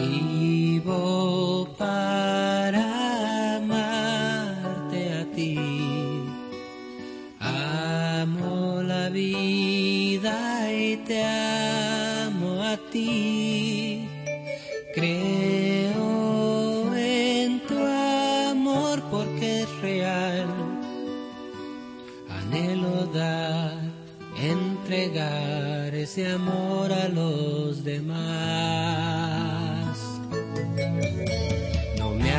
Vivo para amarte a ti. Amo la vida y te amo a ti. Creo en tu amor porque es real. Anhelo dar, entregar ese amor a los demás. No me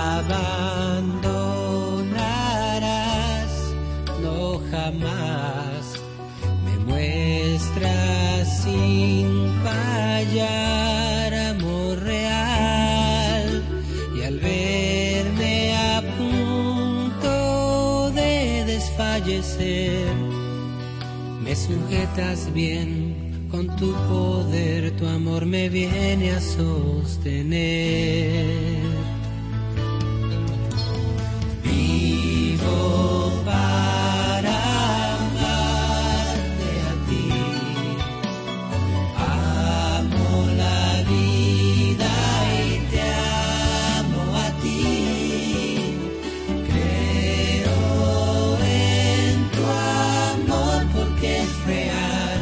abandonarás, no jamás. Me muestras sin fallar amor real, y al verme a punto de desfallecer, me sujetas bien con tu poder, tu amor me viene a sostener. Vivo para amarte a ti. Amo la vida y te amo a ti. Creo en tu amor porque es real.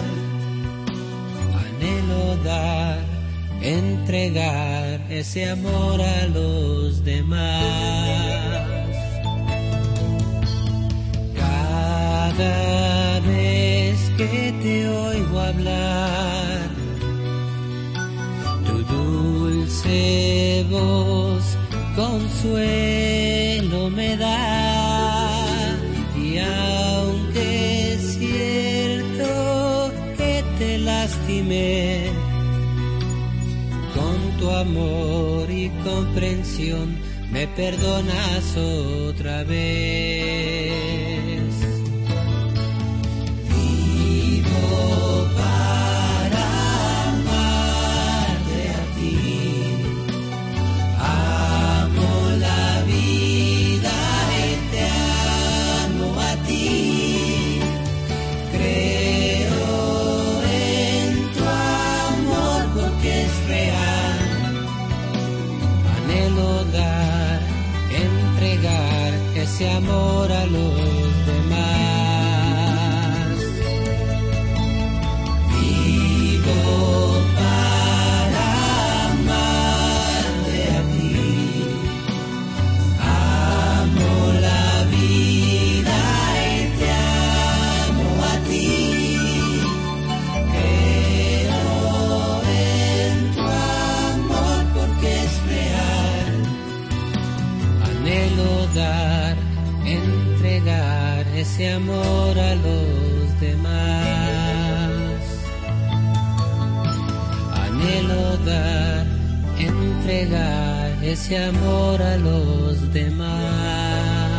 Anhelo dar, entregar ese amor a los demás. Cada vez que te oigo hablar, tu dulce voz consuelo me da. Y aunque es cierto que te lastimé, con tu amor y comprensión me perdonas otra vez. Vivo para amarte a ti. Amo la vida y te amo a ti. Creo en tu amor porque es real. Anhelo dar, entregar ese amor a los demás. Vivo para amarte a ti. Amo la vida y te amo a ti. Creo en tu amor porque es real. Anhelo dar, entregar ese amor a los demás. Anhelo dar, entregar ese amor a los demás.